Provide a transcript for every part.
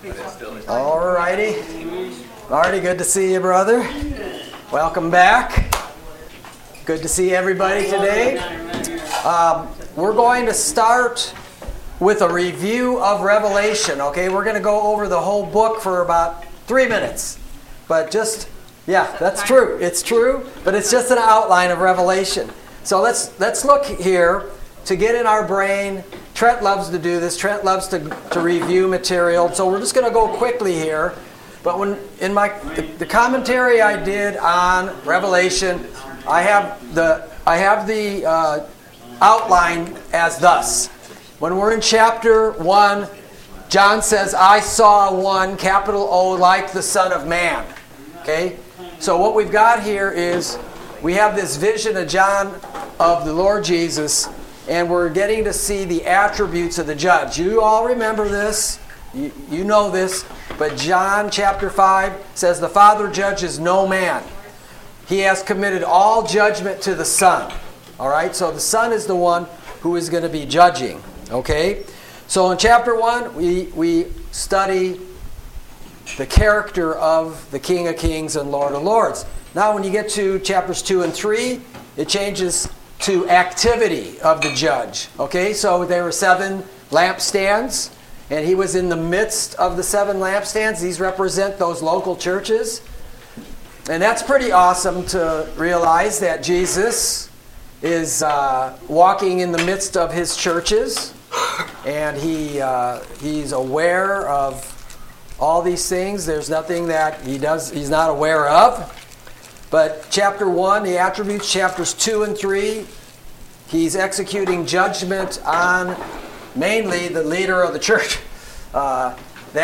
All righty. Marty, good to see you, brother. Welcome back. Good to see everybody today. We're going to start with a review of Revelation, okay? We're going to go over the whole book for about 3 minutes. But just, yeah, that's true. It's true, but it's just an outline of Revelation. So let's look here to get in our brain. Trent loves to do this. Trent loves to review material. So we're just going to go quickly here. But when in the commentary I did on Revelation, I have the outline as thus. When we're in chapter 1, John says, "I saw one, capital O, like the Son of Man." Okay? So what we've got here is we have this vision of John of the Lord Jesus, and we're getting to see the attributes of the judge. You all remember this. You know this. But John chapter 5 says, "The Father judges no man. He has committed all judgment to the Son." All right? So the Son is the one who is going to be judging. Okay? So in chapter 1, we study the character of the King of Kings and Lord of Lords. Now when you get to chapters 2 and 3, it changes to activity of the judge. Okay, so there were 7 lampstands, and he was in the midst of the 7 lampstands. These represent those local churches. And that's pretty awesome to realize that Jesus is walking in the midst of his churches, and he's aware of all these things. There's nothing that he's not aware of. But chapter 1, the attributes, chapters 2 and 3, he's executing judgment on mainly the leader of the church. I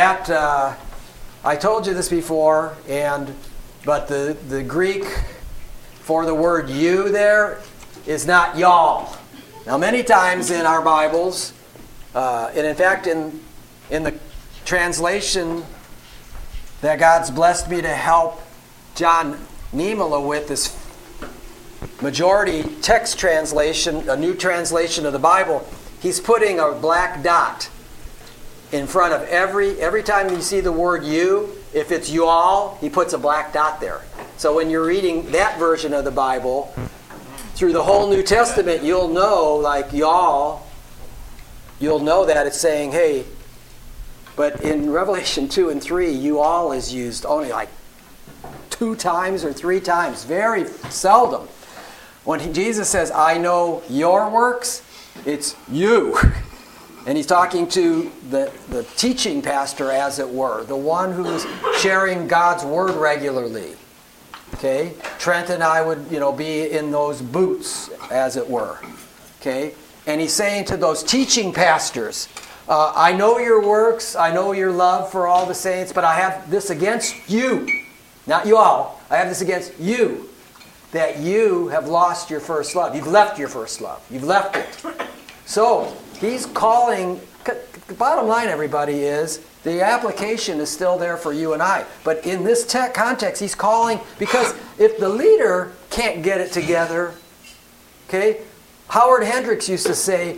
told you this before, but the Greek for the word "you" there is not "y'all." Now, many times in our Bibles, and in fact in the translation that God's blessed me to help John Niemela with, this majority text translation, a new translation of the Bible, he's putting a black dot in front of every time you see the word "you." If it's "y'all," he puts a black dot there. So when you're reading that version of the Bible, through the whole New Testament, you'll know, like "y'all," you'll know that it's saying, hey. But in Revelation 2 and 3, "you all" is used only like 2 times or 3 times, very seldom. When Jesus says, "I know your works," it's "you." And he's talking to the teaching pastor, as it were, the one who's sharing God's word regularly. Okay? Trent and I would, be in those boots, as it were. Okay? And he's saying to those teaching pastors, "I know your works, I know your love for all the saints, but I have this against you." Not you all. "I have this against you, that you have lost your first love." You've left your first love. You've left it. So he's calling. The bottom line, everybody, is the application is still there for you and I. But in this context, he's calling, because if the leader can't get it together, okay, Howard Hendricks used to say,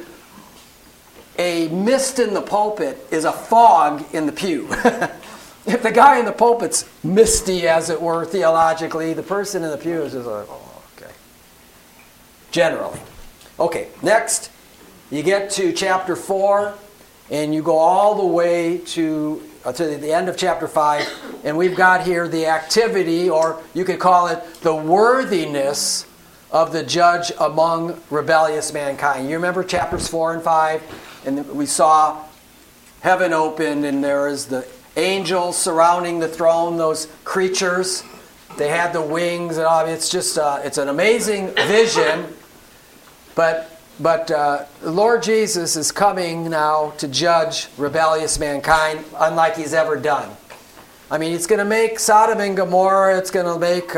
a mist in the pulpit is a fog in the pew. If the guy in the pulpit's misty, as it were, theologically, the person in the pew is just like, oh, okay. Generally. Okay, next, you get to chapter 4, and you go all the way to the end of chapter 5, and we've got here the activity, or you could call it the worthiness of the judge among rebellious mankind. You remember chapters 4 and 5? And we saw heaven opened, and there is the angels surrounding the throne, those creatures. They had the wings and all. It's just it's an amazing vision. But the Lord Jesus is coming now to judge rebellious mankind, unlike he's ever done. I mean, it's going to make Sodom and Gomorrah. It's going to make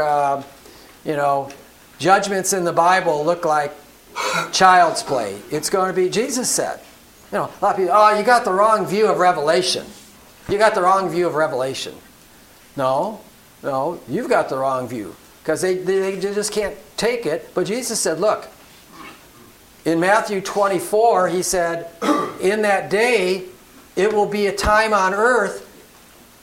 judgments in the Bible look like child's play. It's going to be. Jesus said. A lot of people, you got the wrong view of Revelation. You got the wrong view of Revelation. No, you've got the wrong view. Because they just can't take it. But Jesus said, look, in Matthew 24, he said, in that day, it will be a time on earth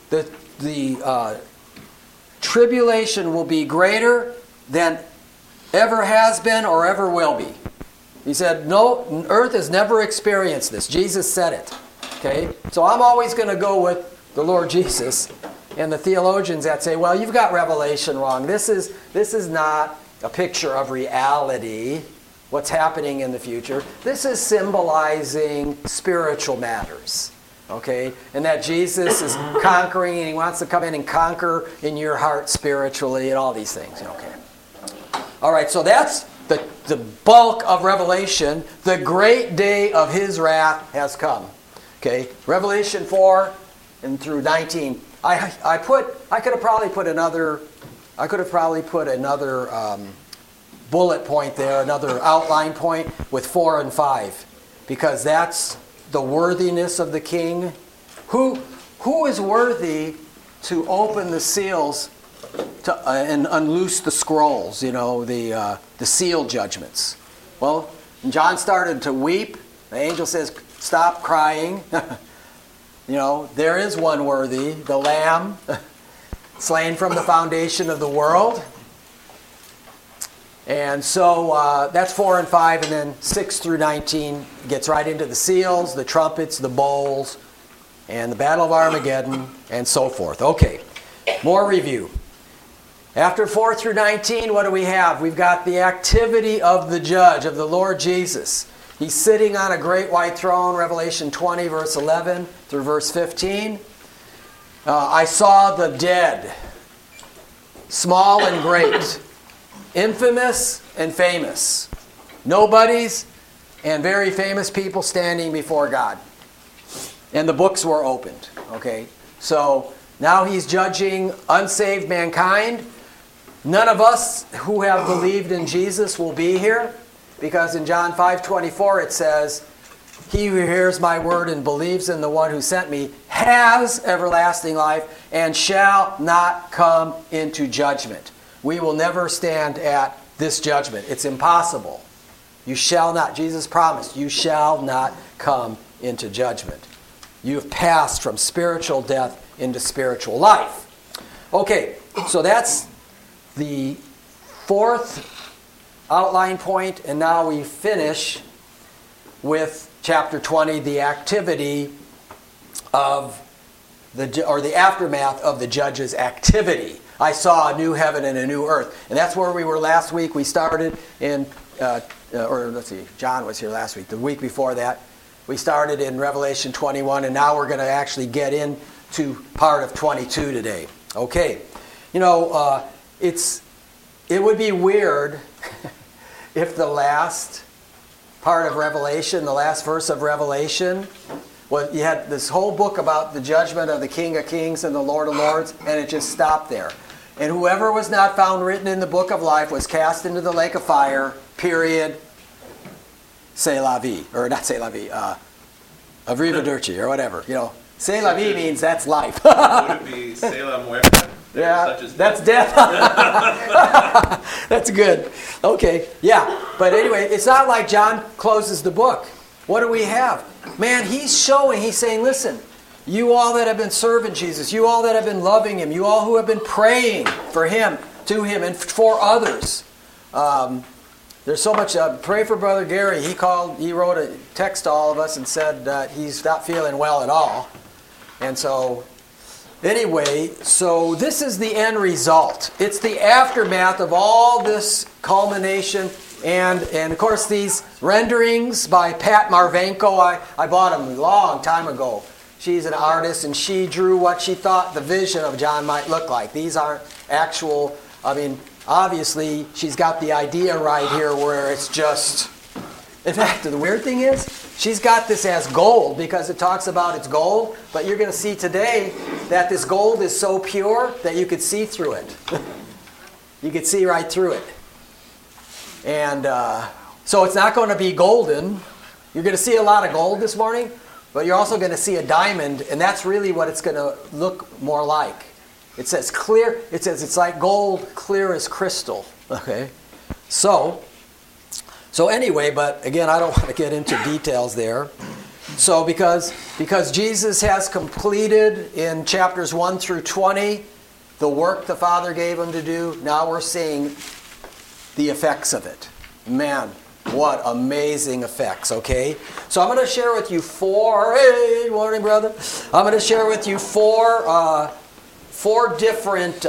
the tribulation will be greater than ever has been or ever will be. He said, no, earth has never experienced this. Jesus said it. Okay? So I'm always going to go with the Lord Jesus and the theologians that say, well, you've got Revelation wrong. This is not a picture of reality, what's happening in the future. This is symbolizing spiritual matters. Okay? And that Jesus is conquering, and he wants to come in and conquer in your heart spiritually and all these things. Okay. All right, so that's the bulk of Revelation. The great day of his wrath has come. Okay? Revelation 4 and through 19. I could have probably put another bullet point there, another outline point with 4 and 5, because that's the worthiness of the king. Who is worthy to open the seals and unloose the scrolls? The seal judgments. Well, John started to weep. The angel says, "Stop crying." There is one worthy, the Lamb, slain from the foundation of the world. And so that's 4 and 5, and then 6 through 19 gets right into the seals, the trumpets, the bowls, and the Battle of Armageddon, and so forth. Okay, more review. After 4 through 19, what do we have? We've got the activity of the judge, of the Lord Jesus. He's sitting on a great white throne, Revelation 20, verse 11 through verse 15. I saw the dead, small and great, infamous and famous, nobodies and very famous people standing before God. And the books were opened. Okay, so now he's judging unsaved mankind. None of us who have believed in Jesus will be here, because in John 5:24 it says, "He who hears my word and believes in the one who sent me has everlasting life and shall not come into judgment." We will never stand at this judgment. It's impossible. You shall not. Jesus promised, you shall not come into judgment. You have passed from spiritual death into spiritual life. Okay, so that's the fourth outline point, and now we finish with chapter 20, the activity of the aftermath of the judge's activity. I saw a new heaven and a new earth. And that's where we were last week. We started in, John was here last week. The week before that, we started in Revelation 21, and now we're going to actually get into part of 22 today. Okay. It would be weird if the last part of Revelation, the last verse of Revelation, you had this whole book about the judgment of the King of Kings and the Lord of Lords, and it just stopped there. And whoever was not found written in the book of life was cast into the lake of fire, period. C'est la vie. Or not c'est la vie. Arrivederci, or whatever. C'est la vie means that's life. Would it be c'est la muerte? Yeah, that's death. That's good. Okay, yeah. But anyway, it's not like John closes the book. What do we have? Man, he's saying, listen, you all that have been serving Jesus, you all that have been loving him, you all who have been praying for him, to him, and for others. There's so much, pray for Brother Gary. He wrote a text to all of us and said that he's not feeling well at all. And so, anyway, so this is the end result. It's the aftermath of all this culmination. And of course, these renderings by Pat Marvenko, I bought them a long time ago. She's an artist, and she drew what she thought the vision of John might look like. These aren't actual, obviously, she's got the idea right here where it's just... In fact, the weird thing is, she's got this as gold because it talks about it's gold, but you're going to see today that this gold is so pure that you could see through it. You could see right through it. And so it's not going to be golden. You're going to see a lot of gold this morning, but you're also going to see a diamond, and that's really what it's going to look more like. It says clear. It says it's like gold, clear as crystal. Okay, so anyway, but again, I don't want to get into details there. So because Jesus has completed in chapters 1 through 20 the work the Father gave him to do, now we're seeing the effects of it. Man, what amazing effects, okay? So I'm going to share with you hey, morning, brother. I'm going to share with you four different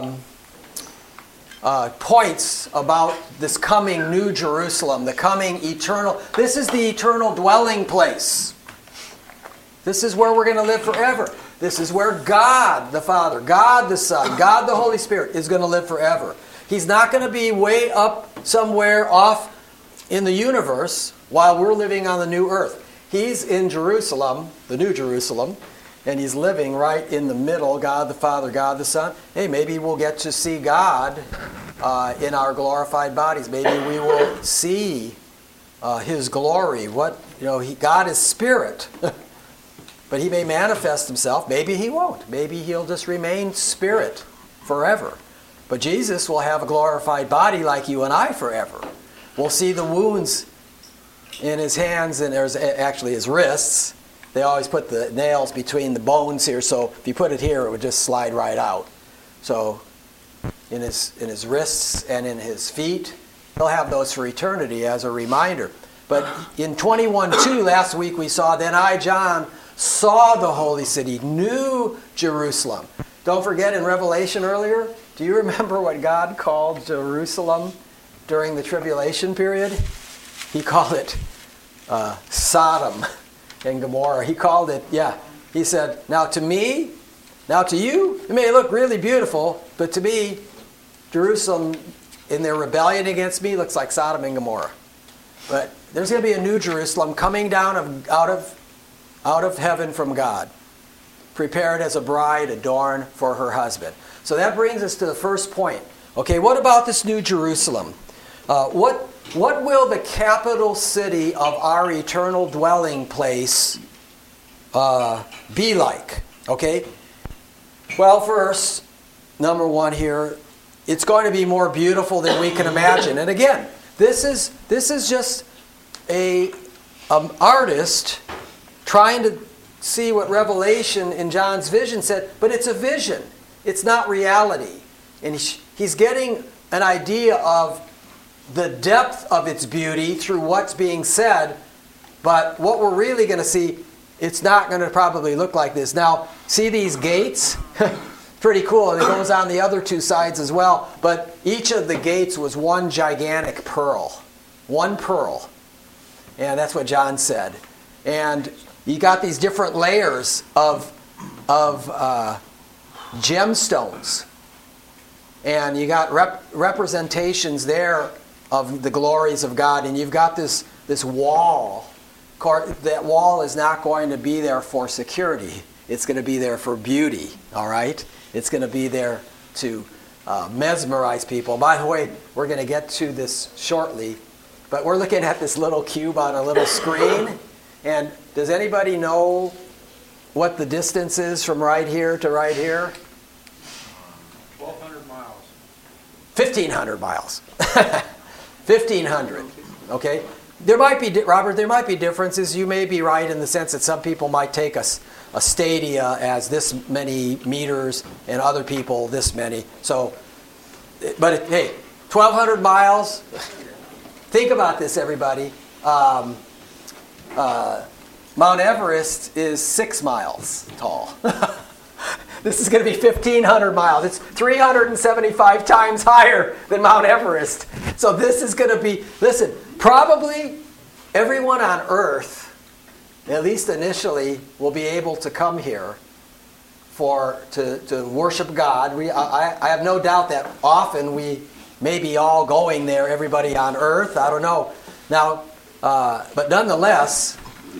points about this coming New Jerusalem, the coming eternal. This is the eternal dwelling place. This is where we're going to live forever. This is where God the Father, God the Son, God the Holy Spirit is going to live forever. He's not going to be way up somewhere off in the universe while we're living on the new earth. He's in Jerusalem, the New Jerusalem, and he's living right in the middle, God the Father, God the Son. Hey, maybe we'll get to see God in our glorified bodies. Maybe we will see his glory. God is spirit. But he may manifest himself. Maybe he won't. Maybe he'll just remain spirit forever. But Jesus will have a glorified body like you and I forever. We'll see the wounds in his hands and there's actually his wrists. They always put the nails between the bones here, so if you put it here, it would just slide right out. So in his wrists and in his feet, he'll have those for eternity as a reminder. But in 21:2 last week we saw, then I, John, saw the holy city, New Jerusalem. Don't forget in Revelation earlier, do you remember what God called Jerusalem during the tribulation period? He called it Sodom and Gomorrah. He called it, he said, now to you, it may look really beautiful, but to me, Jerusalem, in their rebellion against me, looks like Sodom and Gomorrah. But there's going to be a New Jerusalem coming down out of heaven from God, prepared as a bride adorned for her husband. So that brings us to the first point. Okay, what about this New Jerusalem? What will the capital city of our eternal dwelling place be like? Okay? Well, first, number one here, it's going to be more beautiful than we can imagine. And again, this is just an artist trying to see what Revelation in John's vision said, but it's a vision. It's not reality. And he's getting an idea of the depth of its beauty through what's being said, but what we're really going to see, it's not going to probably look like this. Now, see these gates? Pretty cool. And it goes on the other two sides as well. But each of the gates was one gigantic pearl. One pearl. And that's what John said. And you got these different layers of gemstones. And you got representations there of the glories of God. And you've got this wall. That wall is not going to be there for security. It's going to be there for beauty. All right? It's going to be there to mesmerize people. By the way, we're going to get to this shortly. But we're looking at this little cube on a little screen. And does anybody know what the distance is from right here to right here? 1,200 miles. 1,500 miles. 1,500. Okay? There might be, Robert, there might be differences. You may be right in the sense that some people might take a stadia as this many meters and other people this many. So, but hey, 1,200 miles. Think about this, everybody. Mount Everest is 6 miles tall. This is going to be 1,500 miles. It's 375 times higher than Mount Everest. So this is going to be, listen, probably everyone on Earth, at least initially, will be able to come here to worship God. I have no doubt that often we may be all going there, everybody on Earth. I don't know. Now, but nonetheless,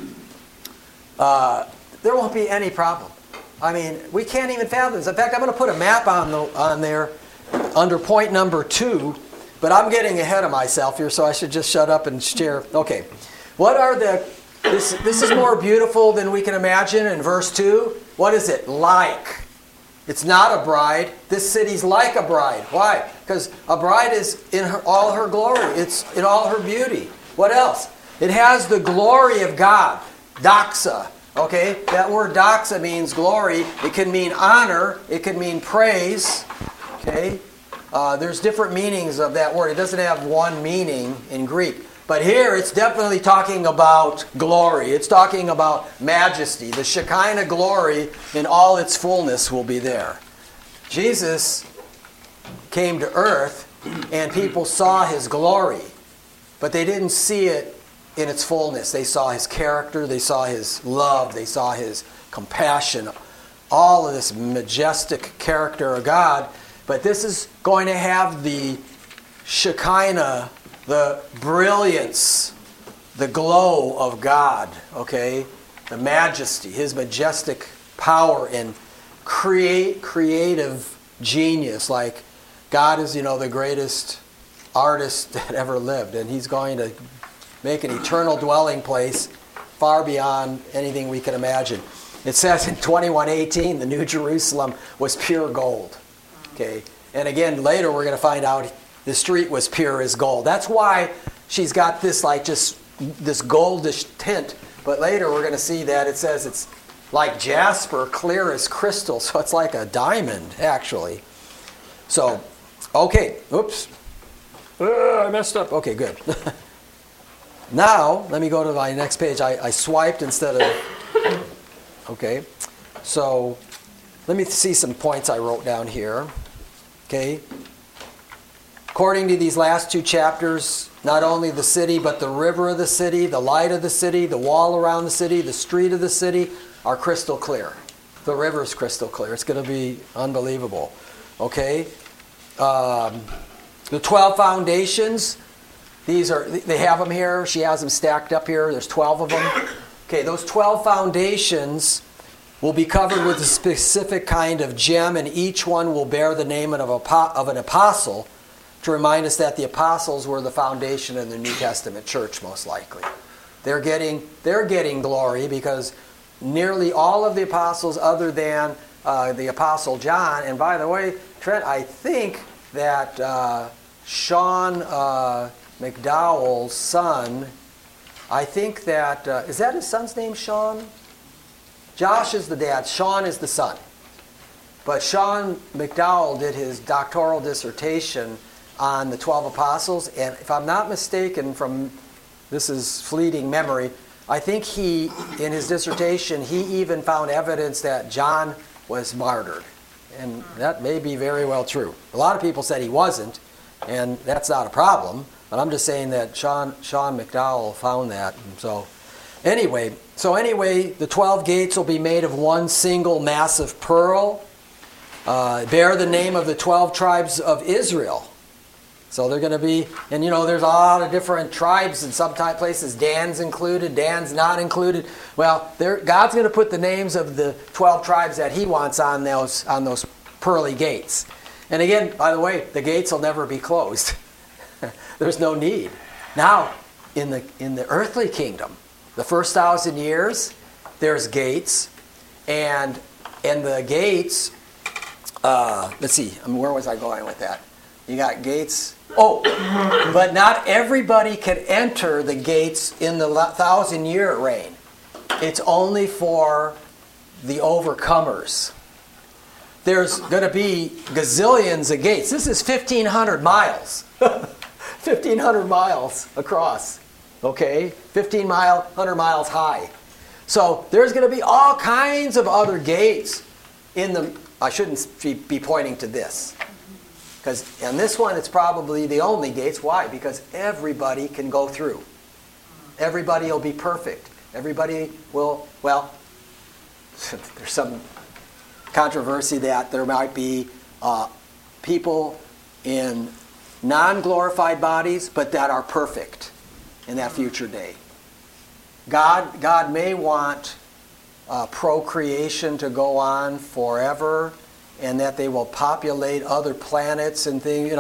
there won't be any problem. I mean, we can't even fathom this. In fact, I'm going to put a map on there under point number 2, but I'm getting ahead of myself here, so I should just shut up and share. Okay, what are this is more beautiful than we can imagine in verse 2. What is it? Like. It's not a bride. This city's like a bride. Why? Because a bride is in all her glory. It's in all her beauty. What else? It has the glory of God. Doxa. Okay, that word doxa means glory. It can mean honor. It can mean praise. Okay, there's different meanings of that word. It doesn't have one meaning in Greek. But here it's definitely talking about glory. It's talking about majesty. The Shekinah glory in all its fullness will be there. Jesus came to earth and people saw his glory, but they didn't see it in its fullness. They saw his character, they saw his love, they saw his compassion, all of this majestic character of God. But this is going to have the Shekinah, the brilliance, the glow of God, okay? The majesty, his majestic power and creative genius. Like God is, the greatest artist that ever lived, and he's going to make an eternal dwelling place far beyond anything we can imagine. It says in 21:18, the New Jerusalem was pure gold. Okay, and again later we're going to find out the street was pure as gold. That's why she's got this just this goldish tint. But later we're going to see that it says it's like jasper, clear as crystal. So it's like a diamond, actually. So, okay, oops. I messed up. Okay, good. Now, let me go to my next page. I swiped instead of... Okay, so let me see some points I wrote down here. Okay. According to these last two chapters, not only the city, but the river of the city, the light of the city, the wall around the city, the street of the city are crystal clear. The river is crystal clear. It's going to be unbelievable. Okay? The 12 foundations, they have them here. She has them stacked up here. There's 12 of them. Okay, those 12 foundations will be covered with a specific kind of gem, and each one will bear the name of an apostle, to remind us that the apostles were the foundation of the New Testament church, most likely. They're getting glory because nearly all of the apostles, other than the apostle John, and by the way, Trent, I think that Sean McDowell's son, I think that, is that his son's name, Sean? Josh is the dad, Sean is the son. But Sean McDowell did his doctoral dissertation on the 12 apostles, and if I'm not mistaken, this is fleeting memory, I think in his dissertation, he even found evidence that John was martyred. And that may be very well true. A lot of people said he wasn't, and that's not a problem, but I'm just saying that Sean McDowell found that. And so anyway, the 12 gates will be made of one single massive pearl, bear the name of the 12 tribes of Israel. So they're going to be, and there's a lot of different tribes in some places. Dan's included, Dan's not included. Well, God's going to put the names of the 12 tribes that he wants on those pearly gates. And again, by the way, the gates will never be closed. There's no need. Now, in the earthly kingdom, the first 1,000 years, there's gates, and the gates. Let's see. Where was I going with that? You got gates. Oh, but not everybody can enter the gates in the 1,000-year reign. It's only for the overcomers. There's going to be gazillions of gates. This is 1,500 miles. 1,500 miles across. Okay? 100 miles high. So there's going to be all kinds of other gates in the... I shouldn't be pointing to this. Because on this one, it's probably the only gates. Why? Because everybody can go through. Everybody will be perfect. Everybody will, well, there's some controversy that there might be people in non-glorified bodies, but that are perfect in that future day. God may want procreation to go on forever, and that they will populate other planets and things.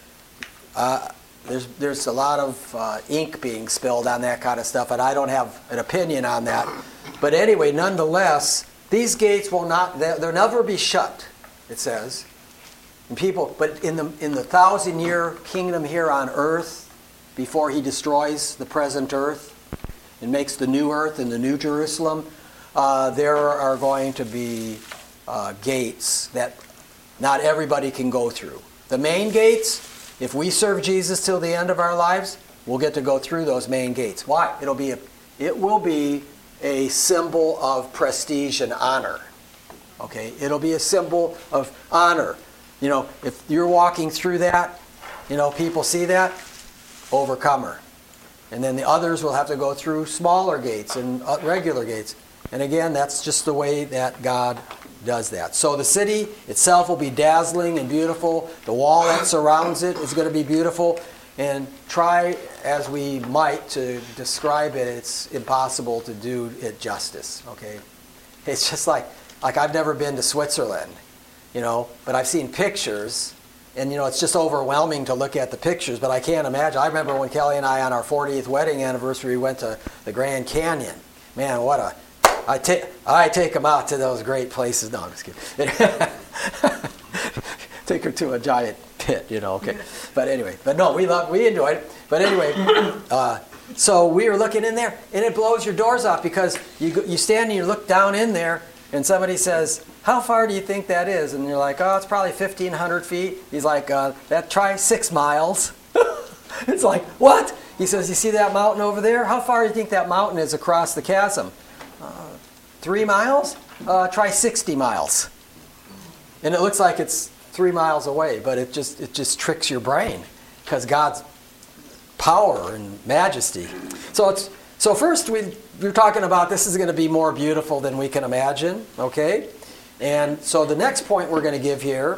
There's a lot of ink being spilled on that kind of stuff, and I don't have an opinion on that. But anyway, nonetheless, these gates will they'll never be shut, it says. And but in the 1,000-year kingdom here on earth, before he destroys the present earth, and makes the new earth and the new Jerusalem, there are going to be gates that not everybody can go through. The main gates, if we serve Jesus till the end of our lives, we'll get to go through those main gates. Why? It will be a symbol of prestige and honor. Okay? It'll be a symbol of honor. You know, if you're walking through that, you know, people see that, overcomer. And then the others will have to go through smaller gates and regular gates. And again, that's just the way that God does that. So the city itself will be dazzling and beautiful. The wall that surrounds it is going to be beautiful. And try as we might to describe it, it's impossible to do it justice. Okay, it's just like I've never been to Switzerland, you know, but I've seen pictures, and you know it's just overwhelming to look at the pictures. But I can't imagine. I remember when Kelly and I, on our 40th wedding anniversary, went to the Grand Canyon. Man, I take them out to those great places. No, I'm just kidding. Take her to a giant pit, you know. Okay, but anyway, we enjoyed it. But anyway, so we were looking in there, and it blows your doors off because you stand and you look down in there, and somebody says, "How far do you think that is?" And you're like, "Oh, it's probably 1,500 feet." He's like, "Try 6 miles." It's like, what? He says, "You see that mountain over there? How far do you think that mountain is across the chasm?" 3 miles? Try 60 miles. And it looks like it's 3 miles away, but it just tricks your brain because God's power and majesty. So first we're talking about this is going to be more beautiful than we can imagine, okay? And so the next point we're going to give here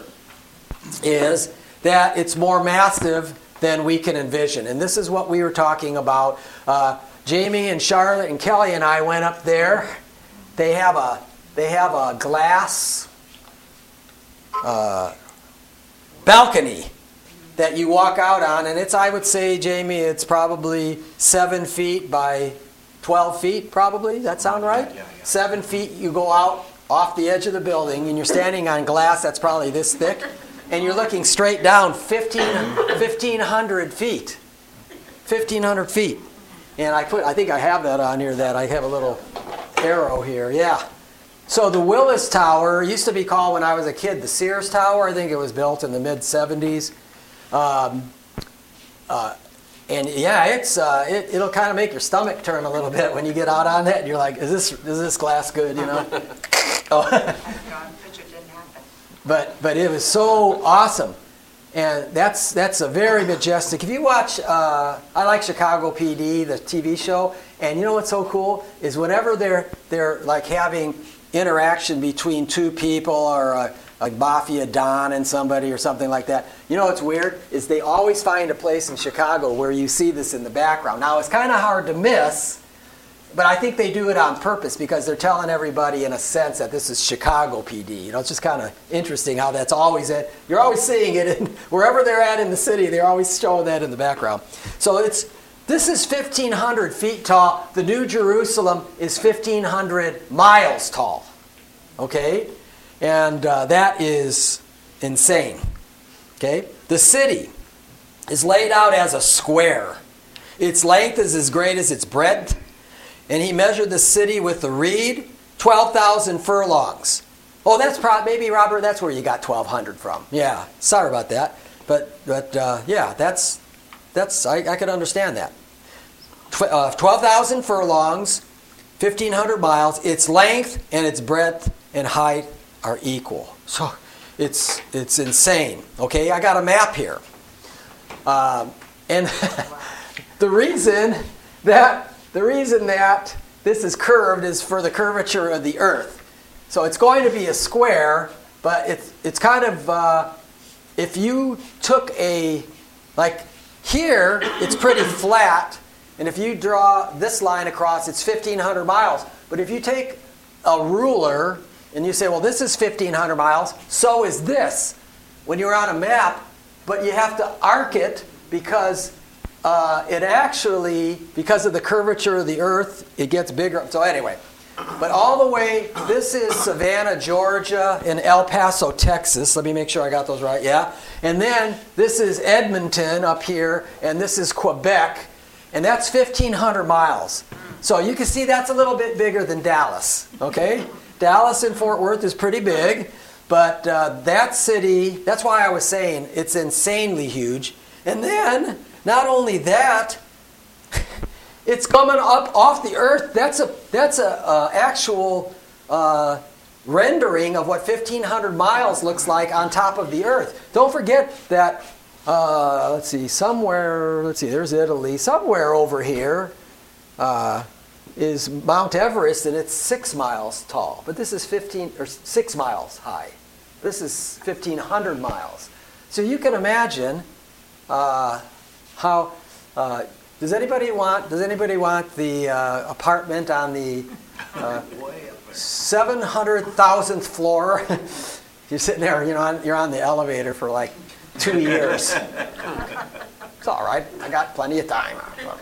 is that it's more massive than we can envision. And this is what we were talking about. Jamie and Charlotte and Kelly and I went up there. They have a glass balcony that you walk out on, and it's, I would say, Jamie, it's probably 7 feet by 12 feet, probably. Does that sound right? Yeah. 7 feet, you go out off the edge of the building, and you're standing on glass that's probably this thick, and you're looking straight down 1,500 feet. 1,500 feet. And I think I have that on here, that I have a little arrow here. Yeah. So the Willis Tower used to be called, when I was a kid, the Sears Tower. I think it was built in the mid-'70s. And yeah, it'll kind of make your stomach turn a little bit when you get out on that. And you're like, is this glass good? You know. Oh. It didn't happen. But it was so awesome. And that's a very majestic. If you watch, I like Chicago PD, the TV show, and you know what's so cool is whenever they're like having interaction between two people, or a mafia don and somebody or something like that. You know what's weird is they always find a place in Chicago where you see this in the background. Now it's kind of hard to miss, but I think they do it on purpose because they're telling everybody in a sense that this is Chicago PD. You know, it's just kind of interesting how that's always it. You're always seeing it wherever they're at in the city. They're always showing that in the background. So this is 1,500 feet tall. The New Jerusalem is 1,500 miles tall. Okay, and that is insane. Okay, the city is laid out as a square. Its length is as great as its breadth. And he measured the city with the reed, 12,000 furlongs. Oh, that's maybe, Robert, that's where you got 1,200 from. Yeah, sorry about that. But yeah, that's I could understand that. 12,000 furlongs, 1,500 miles. Its length and its breadth and height are equal. So it's insane. Okay, I got a map here. And the reason that this is curved is for the curvature of the earth. So it's going to be a square, but it's kind of, if you took like here, it's pretty flat, and if you draw this line across, it's 1,500 miles. But if you take a ruler and you say, well, this is 1,500 miles, so is this. When you're on a map, but you have to arc it because it actually, because of the curvature of the earth, it gets bigger. So anyway, but all the way, this is Savannah, Georgia, and El Paso, Texas. Let me make sure I got those right, yeah. And then this is Edmonton up here, and this is Quebec, and that's 1,500 miles. So you can see that's a little bit bigger than Dallas, okay? Dallas and Fort Worth is pretty big, but that city, that's why I was saying it's insanely huge. And then, not only that, it's coming up off the earth. That's a actual rendering of what 1,500 miles looks like on top of the earth. Don't forget that, there's Italy. Somewhere over here is Mount Everest, and it's 6 miles tall. But this is 6 miles high. This is 1,500 miles. So you can imagine how. Does anybody want the apartment on the 700,000th floor? You're sitting there, you're on the elevator for like 2 years. It's all right. I got plenty of time.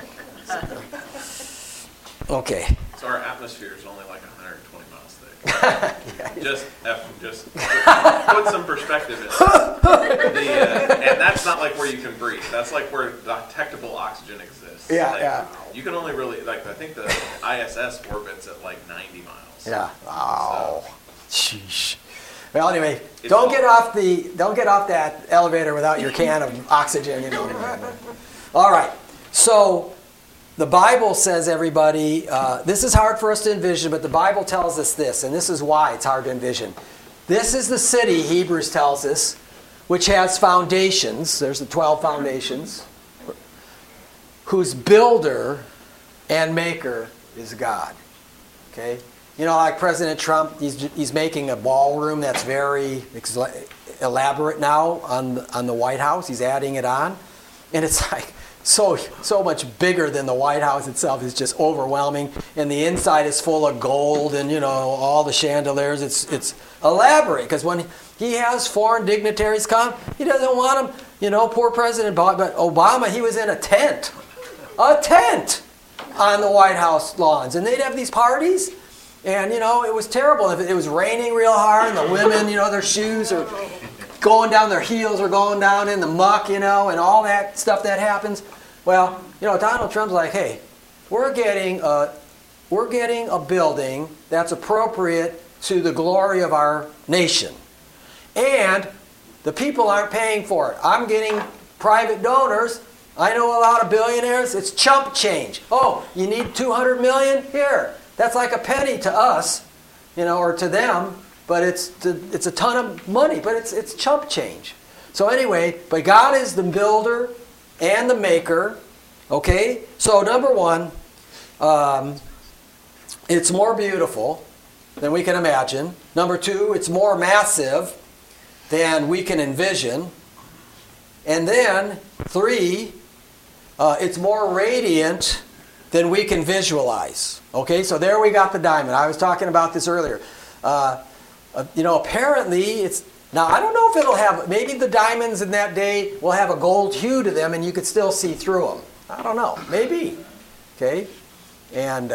Okay. So our atmosphere is only like 120 miles thick. Just put some perspective in it. And that's not like where you can breathe. That's like where detectable oxygen exists. Yeah. You can only really, I think the ISS orbits at like 90 miles. Yeah. Wow. So, sheesh. Well, anyway, don't get off that elevator without your can of oxygen. All right. So the Bible says, everybody, this is hard for us to envision, but the Bible tells us this, and this is why it's hard to envision. This is the city, Hebrews tells us, which has foundations. There's the 12 foundations, whose builder and maker is God. Okay? Like President Trump, he's making a ballroom that's very elaborate now on the White House. He's adding it on. And it's like so much bigger than the White House itself. It's just overwhelming. And the inside is full of gold and, all the chandeliers. It's elaborate, because when he has foreign dignitaries come, he doesn't want them, poor President Obama, he was in a tent on the White House lawns. And they'd have these parties. And, it was terrible. If it was raining real hard, and the women, their shoes are going down, their heels are going down in the muck, and all that stuff that happens. Well, Donald Trump's like, hey, we're getting a building that's appropriate to the glory of our nation. And the people aren't paying for it. I'm getting private donors. I know a lot of billionaires. It's chump change. Oh, you need $200 million? Here. That's like a penny to us, or to them, but it's a ton of money, but it's chump change. So anyway, but God is the builder and the maker, okay? So number one, it's more beautiful than we can imagine. Number two, it's more massive than we can envision. And then, three, it's more radiant than we can visualize. Okay, so there we got the diamond. I was talking about this earlier. Apparently it's... Now, I don't know if it'll have... Maybe the diamonds in that day will have a gold hue to them and you could still see through them. I don't know. Maybe. Okay? And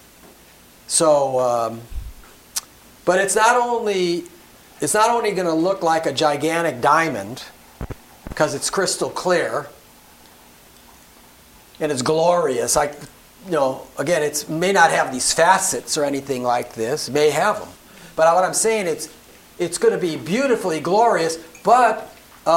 but it's not only going to look like a gigantic diamond because it's crystal clear and it's glorious. Again, it may not have these facets or anything like this. It may have them. But what I'm saying, it's going to be beautifully glorious, but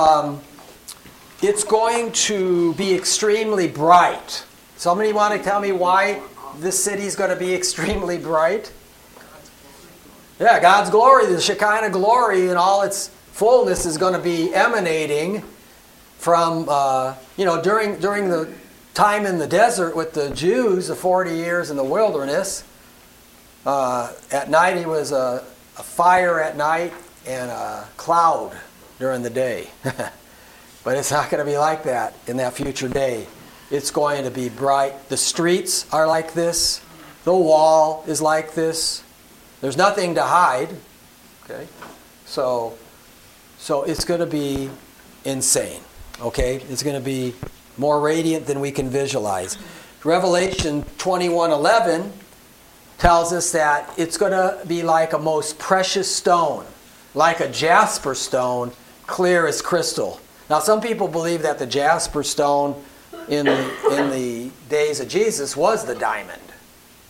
it's going to be extremely bright. Somebody want to tell me why this city is going to be extremely bright? Yeah, God's glory, the Shekinah glory in all its fullness is going to be emanating from, during the time in the desert with the Jews, the 40 years in the wilderness. At night he was a fire at night and a cloud during the day. But it's not going to be like that in that future day. It's going to be bright. The streets are like this. The wall is like this. There's nothing to hide. Okay? So it's going to be insane. Okay? It's going to be more radiant than we can visualize. Revelation 21:11 tells us that it's going to be like a most precious stone, like a jasper stone, clear as crystal. Now, some people believe that the jasper stone in the days of Jesus was the diamond.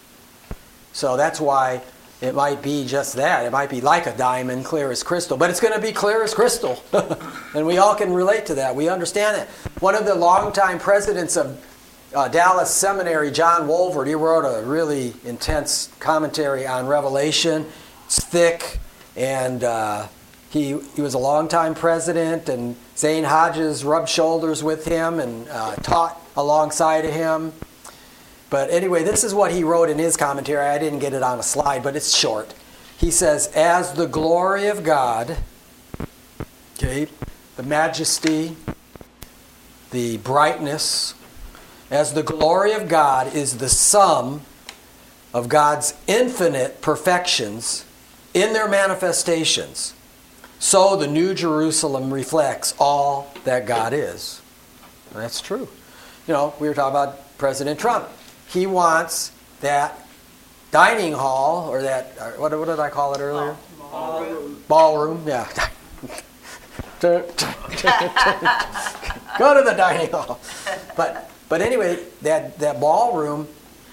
So that's why it might be just that. It might be like a diamond, clear as crystal. But it's going to be clear as crystal. And we all can relate to that. We understand that. One of the longtime presidents of Dallas Seminary, John Wolford, he wrote a really intense commentary on Revelation. It's thick, and he was a longtime president, and Zane Hodges rubbed shoulders with him and taught alongside of him. But anyway, this is what he wrote in his commentary. I didn't get it on a slide, but it's short. He says, as the glory of God, okay, the majesty, the brightness, as the glory of God is the sum of God's infinite perfections in their manifestations, so the New Jerusalem reflects all that God is. That's true. You know, we were talking about President Trump. He wants that dining hall, or that, what did I call it earlier? Ballroom, yeah. Go to the dining hall. But anyway, that ballroom,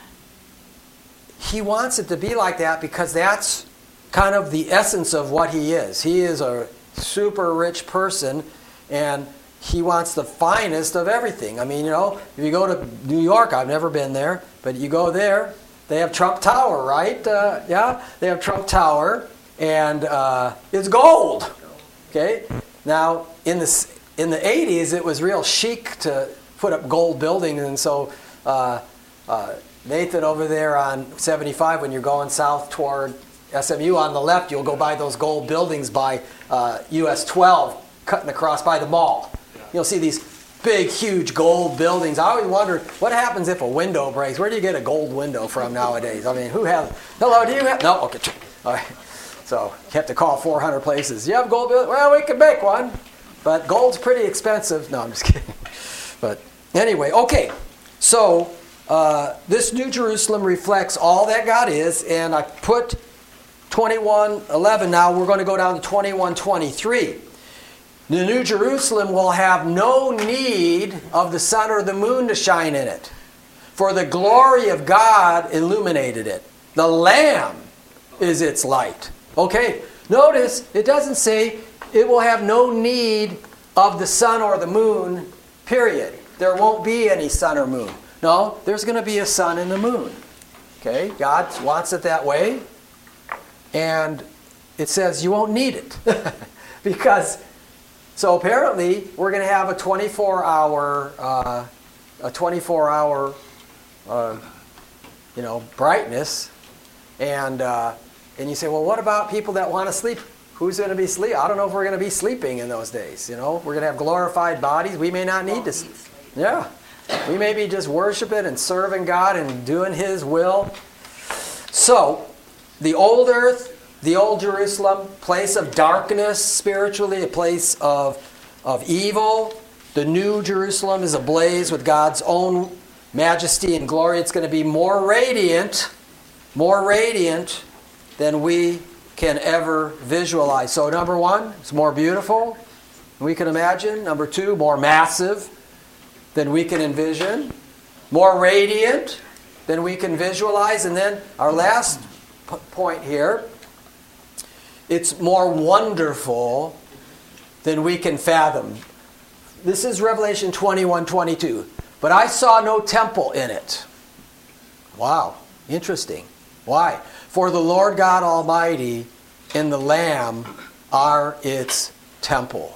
he wants it to be like that because that's kind of the essence of what he is. He is a super rich person, and he wants the finest of everything. I mean, you know, if you go to New York, I've never been there, but you go there, they have Trump Tower, right? Yeah, they have Trump Tower, and it's gold. Okay, now in the 80s, it was real chic to put up gold buildings, and so Nathan over there on 75, when you're going south toward SMU on the left, you'll go by those gold buildings by US 12, cutting across by the mall. You'll see these big, huge gold buildings. I always wondered, what happens if a window breaks? Where do you get a gold window from nowadays? I mean, who has... Hello, do you have... No? Okay. All right. So you have to call 400 places. You have gold building? Well, we can make one. But gold's pretty expensive. No, I'm just kidding. But anyway, okay. So this New Jerusalem reflects all that God is, and I put 21:11. Now we're going to go down to 21:23. The New Jerusalem will have no need of the sun or the moon to shine in it, for the glory of God illuminated it. The Lamb is its light. Okay, notice it doesn't say it will have no need of the sun or the moon, period. There won't be any sun or moon. No, there's going to be a sun and a moon. Okay, God wants it that way. And it says you won't need it. Because, so apparently we're going to have a 24-hour brightness. And you say, well, what about people that want to sleep? Who's going to be sleep? I don't know if we're going to be sleeping in those days. You know, we're going to have glorified bodies. We may not need to sleep. Yeah. We may be just worshiping and serving God and doing His will. So, the old earth, the old Jerusalem, place of darkness spiritually, a place of evil. The new Jerusalem is ablaze with God's own majesty and glory. It's going to be more radiant than we can ever visualize. So number one, it's more beautiful than we can imagine. Number two, more massive than we can envision. More radiant than we can visualize. And then our last point here, it's more wonderful than we can fathom. This is Revelation 21:22. But I saw no temple in it. Wow, interesting. Why? For the Lord God Almighty and the Lamb are its temple.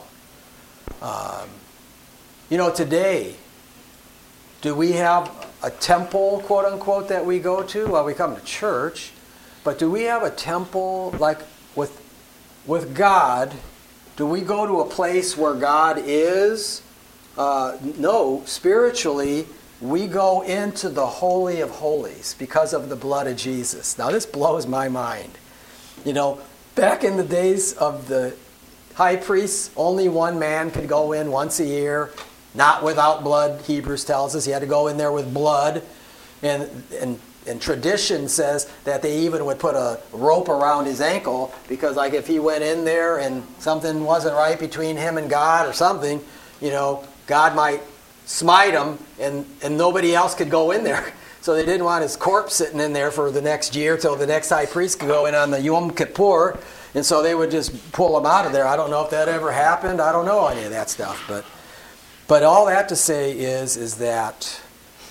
Today, do we have a temple, quote unquote, that we go to? Well, we come to church. But do we have a temple like with God? Do we go to a place where God is? No, spiritually, we go into the Holy of Holies because of the blood of Jesus. Now, this blows my mind. Back in the days of the high priests, only one man could go in once a year, not without blood. Hebrews tells us he had to go in there with blood. And tradition says that they even would put a rope around his ankle because, like, if he went in there and something wasn't right between him and God or something, God might smite him and nobody else could go in there. So they didn't want his corpse sitting in there for the next year till the next high priest could go in on the Yom Kippur. And so they would just pull him out of there. I don't know if that ever happened. I don't know any of that stuff. But all that to say is that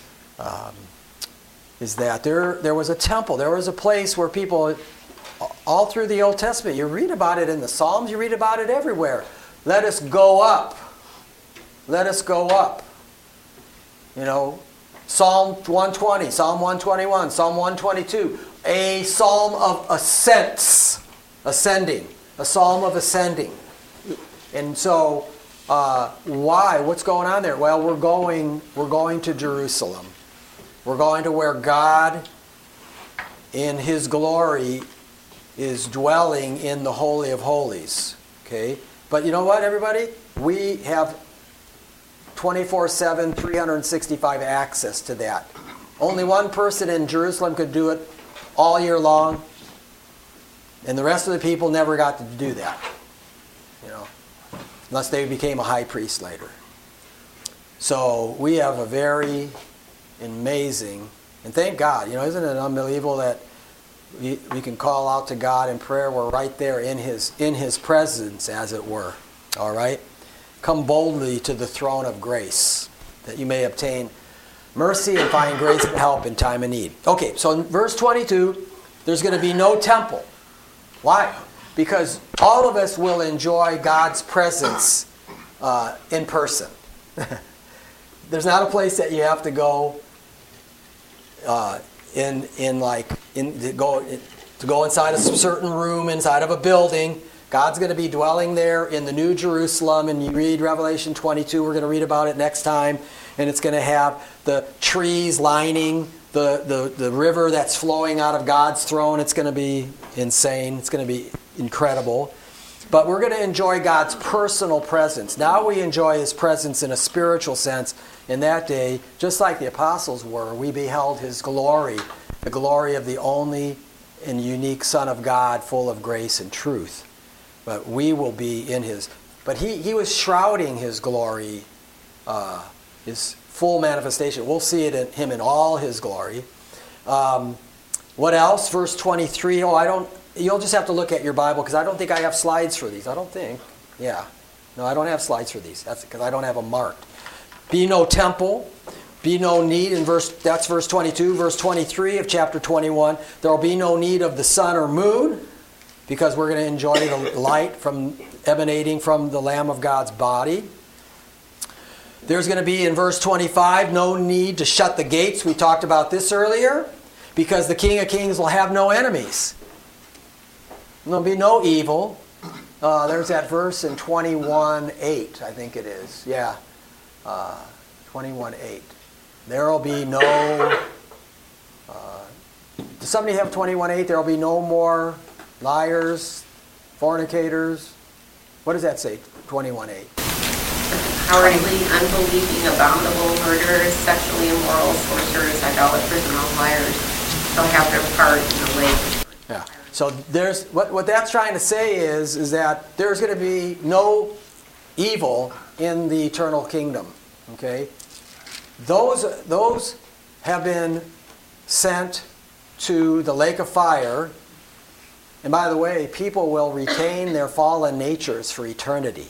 there was a temple. There was a place where people, all through the Old Testament, you read about it in the Psalms, you read about it everywhere. Let us go up. Let us go up. You know, Psalm 120, Psalm 121, Psalm 122. A psalm of ascents. Ascending. A psalm of ascending. And so, why? What's going on there? Well, we're going to Jerusalem. We're going to where God, in His glory, is dwelling in the Holy of Holies. Okay? But you know what, everybody? We have 24/7, 365 access to that. Only one person in Jerusalem could do it all year long, and the rest of the people never got to do that. You know, unless they became a high priest later. So we have a very amazing, and thank God, you know, isn't it unbelievable that we can call out to God in prayer? We're right there in His presence, as it were. All right? Come boldly to the throne of grace, that you may obtain mercy and find grace and help in time of need. Okay, so in verse 22, there's going to be no temple. Why? Because all of us will enjoy God's presence in person. There's not a place that you have to go to go inside a certain room, inside of a building. God's going to be dwelling there in the New Jerusalem, and you read Revelation 22. We're going to read about it next time, and it's going to have the trees lining the river that's flowing out of God's throne. It's going to be insane. It's going to be incredible. But we're going to enjoy God's personal presence. Now we enjoy His presence in a spiritual sense. In that day, just like the apostles were, we beheld His glory, the glory of the only and unique Son of God, full of grace and truth. But we will be in His... But He was shrouding His glory, His full manifestation. We'll see it in Him in all His glory. What else? Verse 23. You'll just have to look at your Bible, because I don't think I have slides for these. I don't think. Yeah. No, I don't have slides for these. That's because I don't have them marked. Be no temple. Be no need. That's verse 22. Verse 23 of chapter 21. There will be no need of the sun or moon, because we're going to enjoy the light emanating from the Lamb of God's body. There's going to be, in verse 25, no need to shut the gates. We talked about this earlier. Because the King of Kings will have no enemies. There'll be no evil. There's that verse in 21:8, I think it is. Yeah. 21:8. There will be no... does somebody have 21:8? There will be no more liars, fornicators. What does that say, 21:8? Cowardly, unbelieving, abominable, murderers, sexually immoral, sorcerers, idolaters, and all liars shall have their part in the lake. Yeah. So there's what that's trying to say is that there's going to be no evil in the eternal kingdom. Okay? Those have been sent to the lake of fire. And by the way, people will retain their fallen natures for eternity.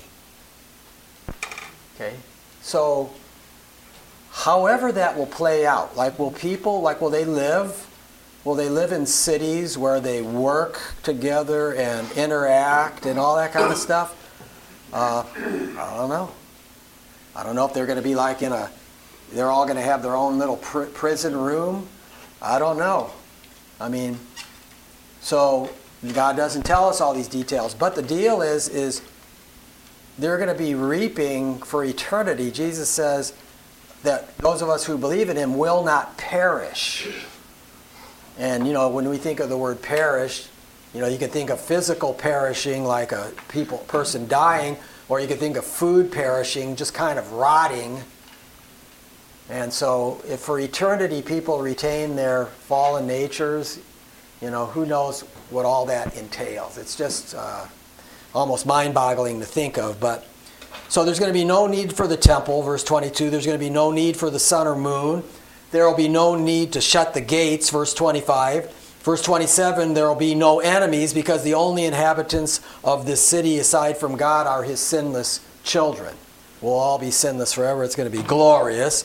Okay? So, however that will play out, will they live? Will they live in cities where they work together and interact and all that kind of stuff? I don't know. I don't know if they're going to be they're all going to have their own little prison room. I don't know. I mean, so God doesn't tell us all these details. But the deal is they're going to be reaping for eternity. Jesus says that those of us who believe in Him will not perish. And, when we think of the word perish, you can think of physical perishing, like a person dying, or you can think of food perishing, just kind of rotting. And so, if for eternity people retain their fallen natures, who knows what all that entails. It's just almost mind-boggling to think of. But so there's going to be no need for the temple, verse 22. There's going to be no need for the sun or moon. there will be no need to shut the gates, verse 25. Verse 27, there will be no enemies because the only inhabitants of this city aside from God are his sinless children. We'll all be sinless forever. It's going to be glorious.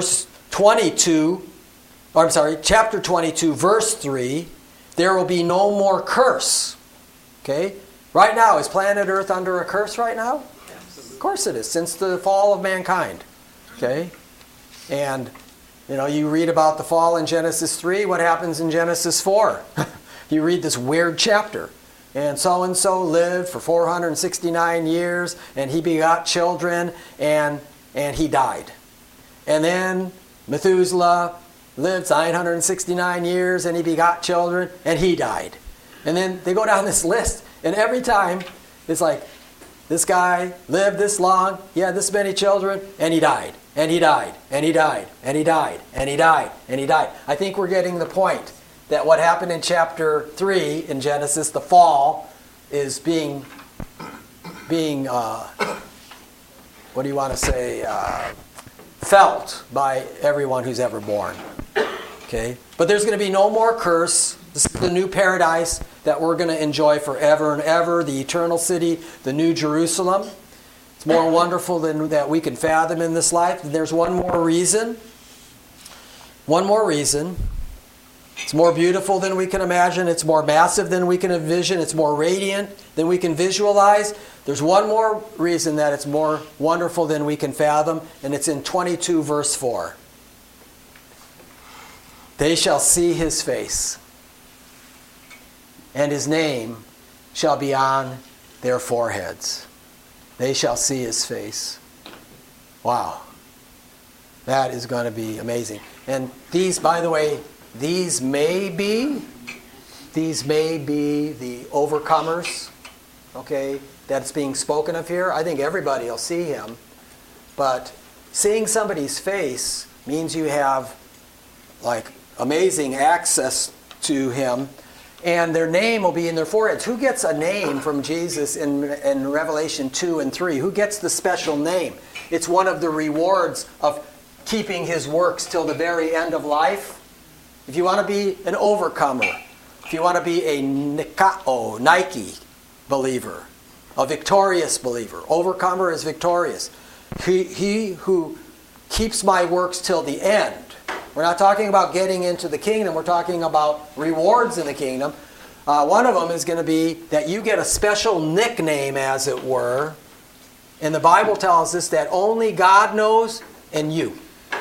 Chapter 22, verse 3, there will be no more curse. Okay? Right now, is planet Earth under a curse right now? Of course it is, since the fall of mankind. Okay? And, you read about the fall in Genesis 3. What happens in Genesis 4? You read this weird chapter. And so lived for 469 years, and he begot children, and he died. And then Methuselah lived 969 years, and he begot children, and he died. And then they go down this list, and every time it's like, this guy lived this long, he had this many children, and he died, and he died, and he died, and he died, and he died, and he died. I think we're getting the point that what happened in chapter 3 in Genesis, the fall, is being what do you want to say, felt by everyone who's ever born. Okay? But there's going to be no more curse. This is the new paradise that we're going to enjoy forever and ever, the eternal city, the new Jerusalem. It's more wonderful than that we can fathom in this life. And there's one more reason. One more reason. It's more beautiful than we can imagine. It's more massive than we can envision. It's more radiant than we can visualize. There's one more reason that it's more wonderful than we can fathom, and it's in 22 verse 4. They shall see his face, and his name shall be on their foreheads. They shall see his face. Wow. That is going to be amazing. And these, by the way, these may be the overcomers, okay, that's being spoken of here. I think everybody will see him. But seeing somebody's face means you have like amazing access to him. And their name will be in their foreheads. Who gets a name from Jesus in Revelation 2 and 3? Who gets the special name? It's one of the rewards of keeping his works till the very end of life. If you want to be an overcomer, if you want to be a Nike believer, a victorious believer, overcomer is victorious. He who keeps my works till the end. We're not talking about getting into the kingdom. We're talking about rewards in the kingdom. One of them is going to be that you get a special nickname, as it were. And the Bible tells us that only God knows and you.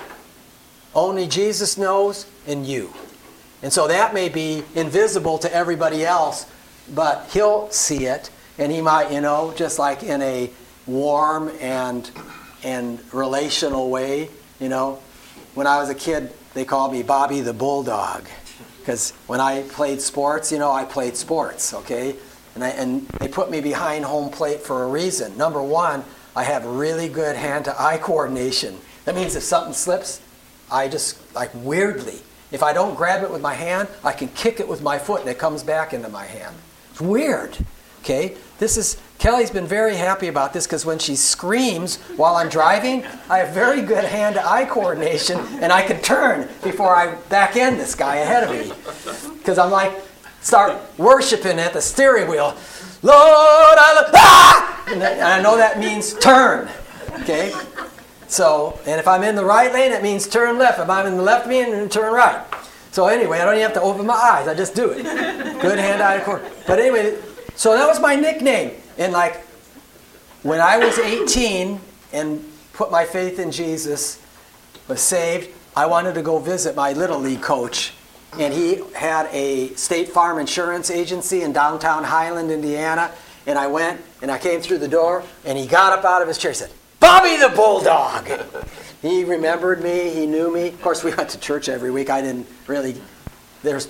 Only Jesus knows and you. And so that may be invisible to everybody else, but he'll see it. And he might, just like in a warm and relational way, When I was a kid, they called me Bobby the Bulldog. Because when I played sports, I played sports, okay? And they put me behind home plate for a reason. Number one, I have really good hand-to-eye coordination. That means if something slips, I just, weirdly, if I don't grab it with my hand, I can kick it with my foot and it comes back into my hand. It's weird, okay? Kelly's been very happy about this because when she screams while I'm driving, I have very good hand-to-eye coordination and I can turn before I back end this guy ahead of me. Because I'm start worshiping at the steering wheel. Lord, and I know that means turn, okay? So, and if I'm in the right lane, it means turn left. If I'm in the left lane, turn right. So anyway, I don't even have to open my eyes. I just do it. Good hand-eye coordination. But anyway, so that was my nickname. And when I was 18 and put my faith in Jesus, was saved, I wanted to go visit my Little League coach. And he had a State Farm insurance agency in downtown Highland, Indiana. And I went and I came through the door and he got up out of his chair and said, Bobby the Bulldog! He remembered me, he knew me. Of course, we went to church every week. I didn't really, there's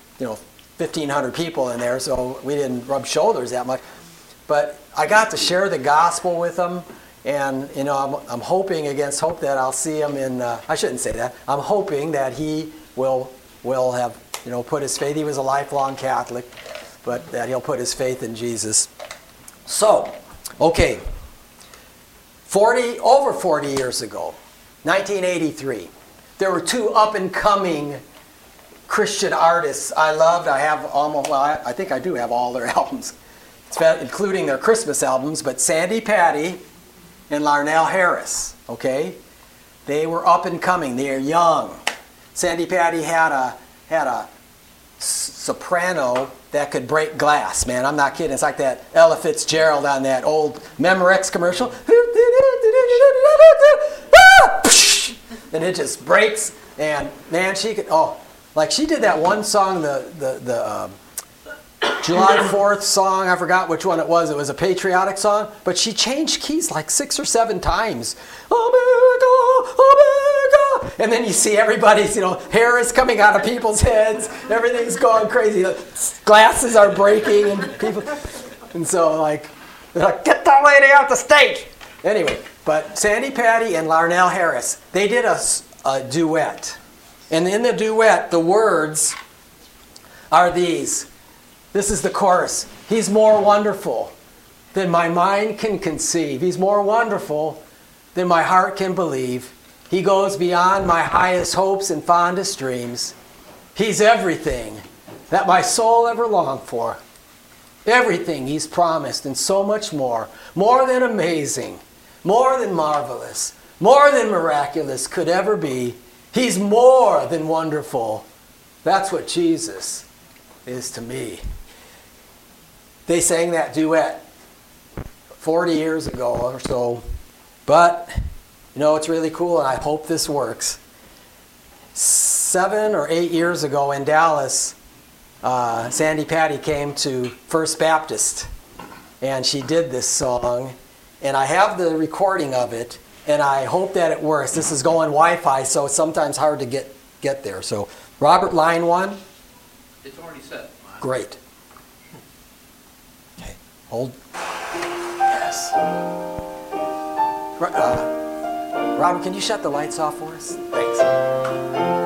1,500 people in there, so we didn't rub shoulders that much. But I got to share the gospel with him, and I'm hoping against hope that I'll see him in. I shouldn't say that. I'm hoping that he will have put his faith. He was a lifelong Catholic, but that he'll put his faith in Jesus. So, okay, over 40 years ago, 1983, there were two up-and-coming Christian artists I loved. I have almost, well, I think I do have all their albums, including their Christmas albums, but Sandi Patty and Larnell Harris, okay? They were up-and-coming. They are young. Sandi Patty had a soprano that could break glass, man. I'm not kidding. It's like that Ella Fitzgerald on that old Memorex commercial. And it just breaks. And man, she could, like she did that one song, the July 4th song. I forgot which one it was. It was a patriotic song, but she changed keys like 6 or 7 times. America, America. And then you see everybody's, hair is coming out of people's heads. Everything's going crazy. Glasses are breaking and people. And so they're like, get that lady off the stage. Anyway, but Sandi Patty and Larnell Harris, they did a duet. And in the duet, the words are these. This is the chorus. He's more wonderful than my mind can conceive. He's more wonderful than my heart can believe. He goes beyond my highest hopes and fondest dreams. He's everything that my soul ever longed for. Everything he's promised and so much more. More than amazing, more than marvelous, more than miraculous could ever be. He's more than wonderful. That's what Jesus is to me. They sang that duet 40 years ago or so. But, it's really cool, and I hope this works. 7 or 8 years ago in Dallas, Sandi Patty came to First Baptist, and she did this song. And I have the recording of it, and I hope that it works. This is going Wi-Fi, so it's sometimes hard to get there. So, Robert, line 1. It's already set. Great. Okay, hold. Yes. Robert, can you shut the lights off for us? Thanks.